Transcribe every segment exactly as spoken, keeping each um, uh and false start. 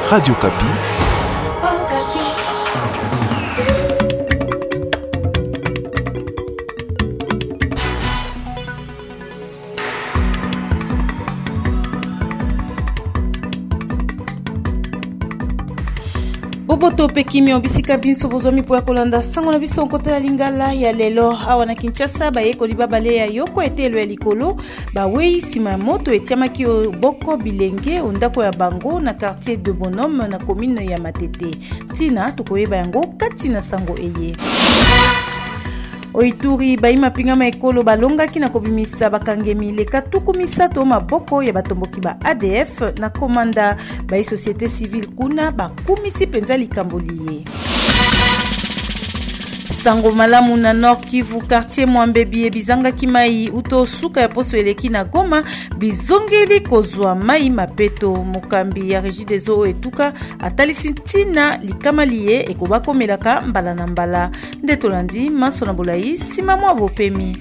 Radio Kapi. Boboto pekimi obisika binso bozomi po ya kolanda sango na biso nkotela lingala ya lelo awa na Kinshasa bayeko libabale ya yoko etelo ya likolo bawei sima ya moto etiamaki boko bilenge ondako ya bango na quartier de Bonhomme na commune ya Matete. Tina tokoyeba yango kati na sango eye. Oituri baima pingama ekolo balongaki na kobimisa bakangemi leka tuku misato maboko ya batomboki ba A D F na komanda ba société civile kuna bakumisi penza likamboliye. Sango malamu na Nord Kivu quartier Mwambebi ebizanga kimai uto suka ya poso eleki na Goma bizongeli kozwa mai mapeto mukambi ya Régie des Eaux etuka atalisi ntina likamaliye ekobakomelaka mbala na mbala ndetolandi maso na bolai sima mwa bopemi.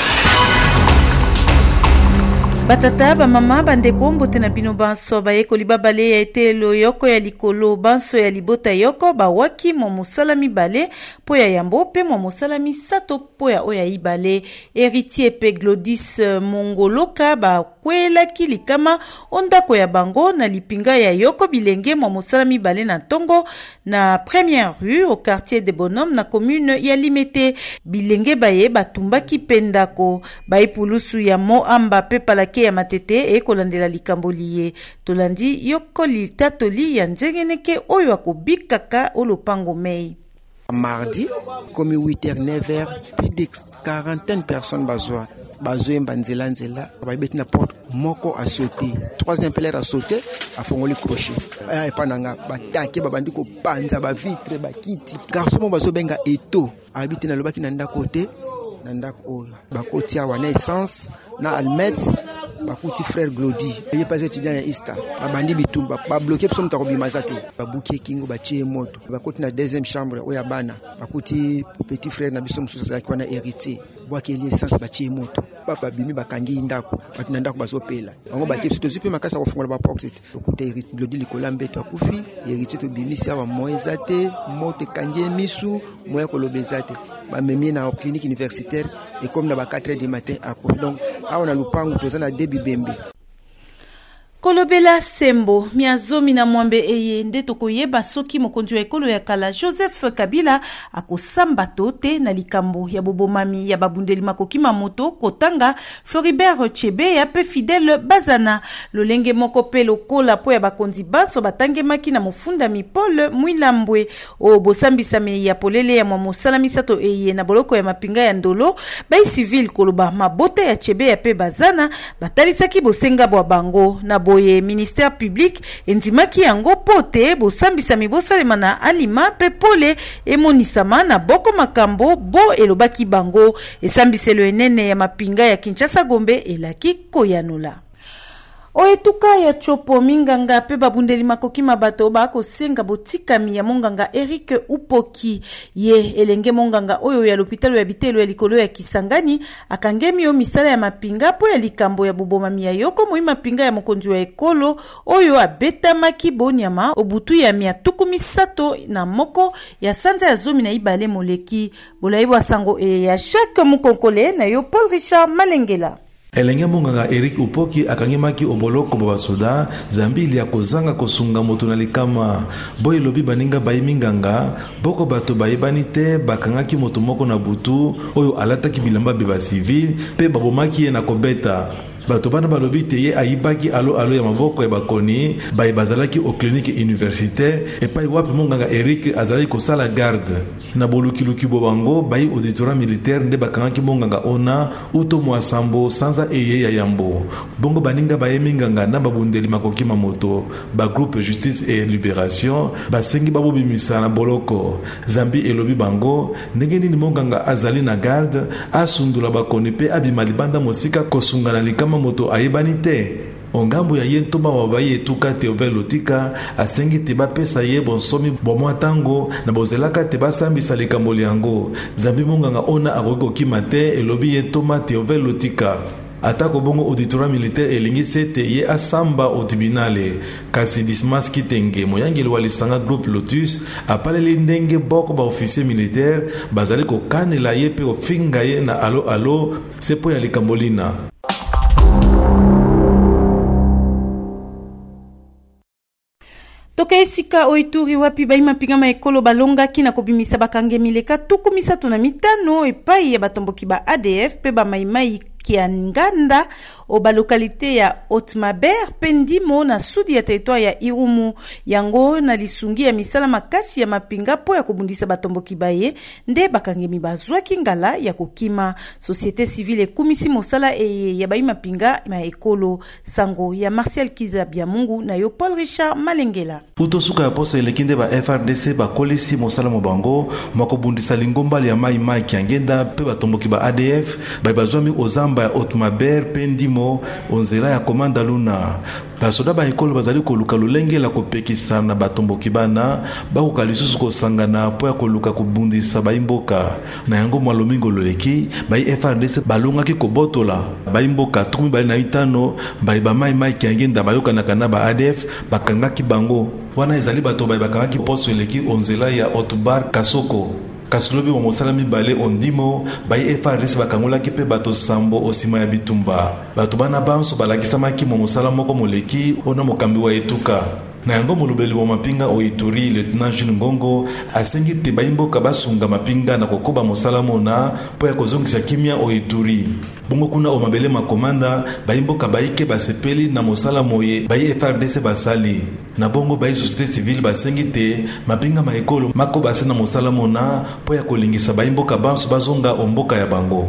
Batata ba mama bandeko mbote na bino banso bayeko libabale ya etelo yoko ya likolo banso ya libota yoko bawaki mo mosala mibale po ya yambo pe mo mosala misato po ya oya ibale. Héritier pe Glodis Mongoloka ba kwela kilikama ondako ya bango na lipinga ya yoko bilenge mo mosala mibale na Tongo na Première Rue au quartier de Bonhomme na commune ya Limete. Bilenge baye batumbaki pendako baipulusu ya mo amba pe palaki ya Matete e kolandela likamboliye tolandi yokoli tatoli ya nzengeneke oyo akobikaka olopango mei. Mardi, comme huit heures neuf heures, plus de quarantaine personnes bazoa bazoe mbanzela nzela baibeti na porte moko a sauté, troisième pelaire a sauté a fongoli crochet aya epananga batake babandi ko panza ba vitre ba kiti garçon mo bazo benga eto abiti na lobaki na ndako te na ndako oyo bakoti awa na essence na almets bakuti frère Glody ye pas étudiant ya Ista babandi bitumba ba bloquer pso mutako bimazate babuki kingo bachie moto bakoti na deuxième chambre oya bana bakuti petit frère na biso mususa za kwa na héritier bwaki li essence bachie moto papa bimi bakangi ndako batina ndako bazopela bango bakipsi to zipe makasa ko fungola ba pocket okuta Glody likola mbeto akufi héritier to bimisi awa moezate moto kangi misu moya ko lobezate ba memi na clinique universitaire et comme na ba quatre heures du matin à quoi donc awa na lupangu tozana debi bembe Kolobela Sembo miazomi na mwambe eye nde tokoyeba soki mokonzi wa ekolo ya kala Joseph Kabila akosamba tote na likambo ya bobomami ya babundeli makokima moto kotanga Floribert Chebe ya pe Fidèle Bazana lolenge moko pe lokola po ya bakonzi baso batangemaki na mofundami Paul Mwilambwe o bosambisame ya polele ya mosala misato eye na boloko ya mapinga ya ndolo bai civil koloba mabota ya Chebe ya pe Bazana batalisaki bosenga bwa bango na bo Boye ministère public endimaki yango pote bosambisa mibosalema na alima pe pole emonisama na boko makambo bo elobaki bango esambiselo enene ya mapinga ya Kinshasa Gombe elaki koyanola. Oetuka ya chopo minganga pe babundeli makoki mabato ba kosenga botikami ya monganga Eric Upoki ye elenge monganga oyo ya l'hôpital ya bitelo ya likolo ya Kisangani akangemi o misala ya mapinga po ya likambo ya bobomami ya yoko moi mapinga ya mokonzi wa ekolo oyo abeta makibonyama obutu ya mia tuku misato na moko ya sanza ya zomi na ibale moleki bolaibo sango e ya chaque mukonkole na yo Paul Richard Malengela. Elenge monganga Eric Upoki akangimaki oboloko baba soda zambili ya kozanga kosunga moto na likama boy lobi baninga bayiminganga boko bato bayebani te bakangaki moto moko na butu oyo alataki bilamba beba civil pe babomaki na kobeta bato bana balobi te ye ayibaki alo alo ya maboko ya bakoni bayi bazalaki au clinique universitaire epai wapi monganga Eric azalaki kosala garde na bolukiluki bobango bayi auditorat militaire nde bakangaki monganga ona uto mwasambo sanza eye ya yambo bongo baninga bayeminganga na babundeli makokima moto ba groupe justice et libération basengi babobimisa na boloko zambi elobi bango ndenge nini monganga azali na garde asundula bakoni pe abima libanda mosika kosunga na likama moto ayebani te ongambo ya yentoma wabaye etuka Théophile Lotika asengi te bapesa ye bonsomi bomwa tango na bozelaka te basambisa likambo yango zambi monganga ona akoki okima te elobi yentoma Théophile Lotika atako bongo auditorat militaire elingi sete ye asamba au tribunale. Kasi Dismas Kitenge moyangeli wa lisanga groupe Lotus apaleli ndenge boko ba officier militaire bazali kokanela ye pe ofinga ye na alo alo sepo ya likambolina. Toka esika oituri wapi baima pingama ekolo balongaki na kobimisa bakange mileka tuku misatu na mitano epai ya batomboki ba A D F pe ba maimai Kianganda o ba lokalite ya Otmaber pendimo na sudi ya territoire ya Irumu yango na lisungi ya misala makasi ya mapinga po ya kobundisa batomboki baye nde bakangemi bazwaki ngala ya kokima. Société civile ekumisi mosala e ya baima pinga ma ekolo sango ya Martial Kizabia Mungu na yo Paul Richard Malengela. Utosuka ya poso elekinde ba F R D C ba kolisi mosala mobango makobundisa lingomba ya mai mai Kiangenda pe batomboki ba A D F ba bazwami ozamba ya Otmaber pendimo onzela ya komanda luna. Basoda ba ekolo bazali koluka lolenge la kopekisa na batomboki bana bakoka lisusu kosangana po ya koluka kubundisa baimboka na yango mwalomingo loleki ba F R D C balongaki kobotola baimboka tukumi bali na itano ba ba mai mai Kiangenda bayokanaka na ba A D F bakangaki bango wana ezali bato ba bakangaki poso eleki onzela ya Otbar Kasoko. Kasulobi wa mosala mibale ondimo ba F R D C bakangolaki pe bato sambo osima ya bitumba. Bato bana banso balakisamaki mo mosala moko moleki ona mokambi wa etuka. Na yango molobeli wa mapinga o Ituri Lieutenant Jules Ngongo asengi te baimboka basunga mapinga na kokoba mosala mona po ya kozongisa kimia o Ituri. Bongo kuna o mabele makomanda baimboka baike basepeli na mosala moye ba F R D C basali. Na bongo ba société civile basengi te mapinga maekolo mako basena mosala mona po ya kolingisa baimboka banso bazonga omboka ya bango.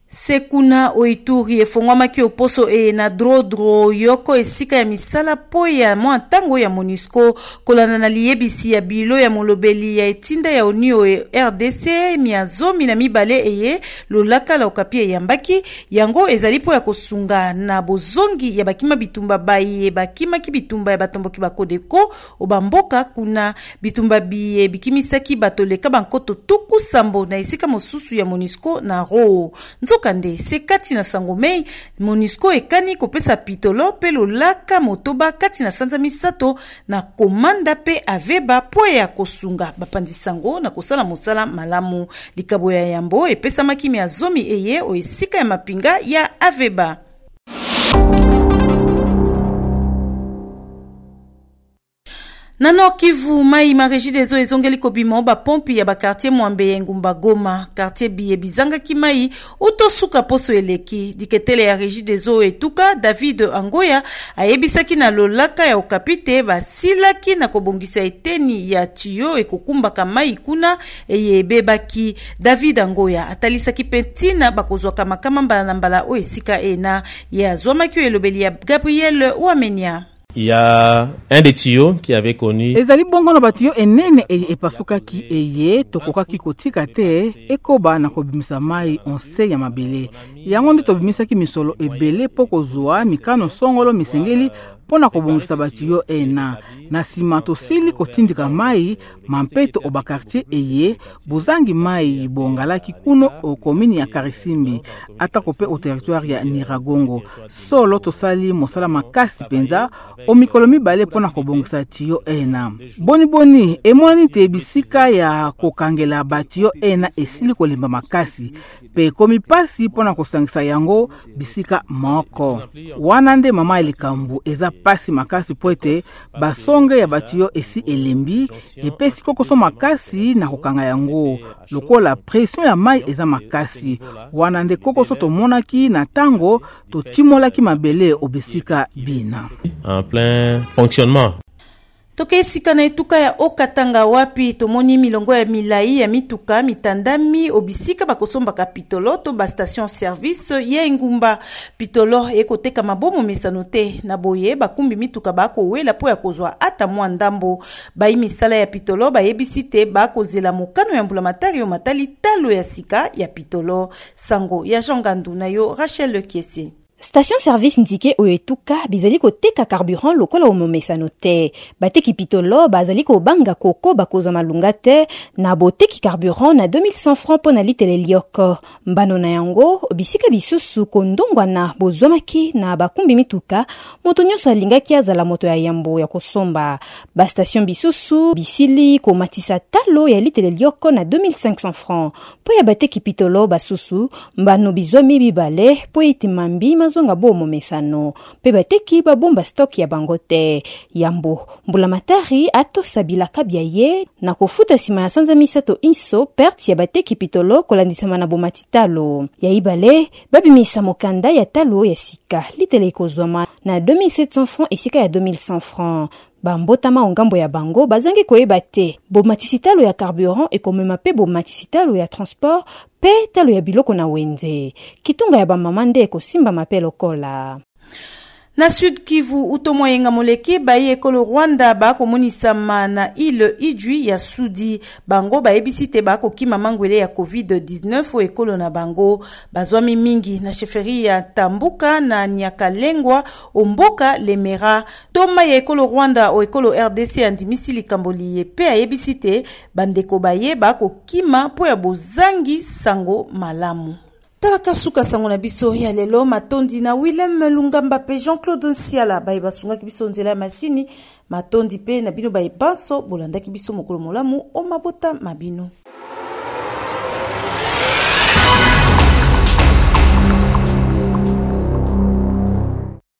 Sekuna oituri efongwamaki oposo e na drodro yoko esika ya misala po ya mwa tango ya MONUSCO kolana na liyebisi ya bilo ya molobeli ya etinda ya Onio R D C miazomi na mibale eye lolaka la okapie yambaki yango ezali po ya kosunga na bozongi ya bakima bitumba baye bakima ki bitumba ya batomboki bakodeko obamboka kuna bitumba biye bikimisaki batoleka bankoto tuku sambo na esika mosusu ya MONUSCO na ro kande sekati na sangomei MONUSCO ekani kopesa pitolo pe lolaka motoba kati na sanza misato na komanda pe aveba po ya kosunga bapandisango na kosala mosala malamu likabo ya yambo epesa makimi azomi eye o esika ya mapinga ya aveba. Nano Kivu mai mareji dezo ezongeli kobima ba pompi ya ba quartier Mwambe ya Ngumba Goma quartier biye bizanga kimai utosuka poso eleki diketele ya reji dezo etuka David Angoya ayebisaki na lolaka ya okapite basilaki na kobongisa eteni ya tuyo ekokumba kamai kuna eyebebaki. David Angoya atalisaki pentina bakozwaka makama mbala na mbala o esika ena ya zwamaki elobeli ya Gabriel Ouamenia. Il y a un des tuyaux qui avait connu. Ezali bongo na batiyo enene eye epasukaki eye tokokaki kotika te ekoba na kobimisa mai onse ya mabele. Yango nde tobimisaki misolo ebele po kozwa mikano songolo misengeli pona kobongisa batiyo ena. Na sima tosili kotindika mai mampeto oba quartier eye bozangi mai bongalaki kuno o komini ya Karisimbi atako pe o territoire ya Niragongo. Solo tosali mosala makasi penza o mikolo mibale pona kobongisa tiyo ena. Boni boni emoni te bisika ya kokangela batiyo ena esili kolimba makasi pe komi pasi pona kosangisa yango bisika moko. Wanande mama elikambu eza pasi makasi poete basonge ya batiyo esi elembi epesi kokoso makasi na kokanga yango lokola pression ya mai eza makasi wanande kokoso tomonaki na tango totimolaki mabele obisika bina En plein fonctionnement. Toke esika na etuka ya Okatanga wapi tomoni milongo ya milai ya mituka mitandami obisika bakosombaka pitolo to ba station service ya Ngumba. Pitolo ekoteka mabomo mesano te na boye bakumbi mituka bako wela po ya kozwa ata mwa ndambo. Bai misala ya pitolo bayebisi te bakozela mokano ya mbulamatari yo matali talo ya sika ya pitolo. Sango ya Jean Gandu na yo Rachel Kiesi. Station service ndike oyetuka bizali koteka carburant lokola omomesano te. Bateki pitolo bazali kobanga koko bakoza malunga te na boteki carburant na deux mille cent francs po na litele lioko. Mbano na yango bisika bisusu kondongwa na bozomaki na bakumbi mituka moto nyonso alingaki azala moto ya yambo ya kosomba. Ba station bisusu bisili komatisa talo ya litele lioko na deux mille cinq cents francs. Po ya bateki pitolo basusu mbano bizomi bibale po itimambi zonga bo momesano pe bateki ba bomba stock ya bangote yambo mbula matari ato sabila kabia ye na kofuta sima ya sanza misato inso perte ya bateki pitolo kolandisama na bomatitalo ya ibale babi misa mokanda ya talo ya sika litele kozoma na deux mille sept cents francs isika ya deux mille cent francs. Bambotama ongambo ya bango bazangi koyeba te bomatisitalo ya carburant ekomema pe bomatisitalo ya transport pe talo ya biloko na wenze kitunga ya bamamande ekosimba mapelo kola. Na Sud Kivu utomo yenga moleki baye ekolo Rwanda ba komonisama na ile Ijwi ya Sudi bango ba ebisite ba kokima mangwele ya covid dix-neuf o ekolo na bango bazwami mingi na sheferi ya Tambuka na Nyakalengwa omboka Lemera toma ya ekolo Rwanda o ekolo R D C andimisi likamboli pe ebisite bandeko baye ba kokima po ya bozangi sango malamu. Talaka suka sango na biso ya lelo matondi na Willem Lungamba pe Jean-Claude Nsiala baye basunga kibiso nzela masini matondi pe na bino baye banso bolanda kibiso mokolo molamu o mabota mabino.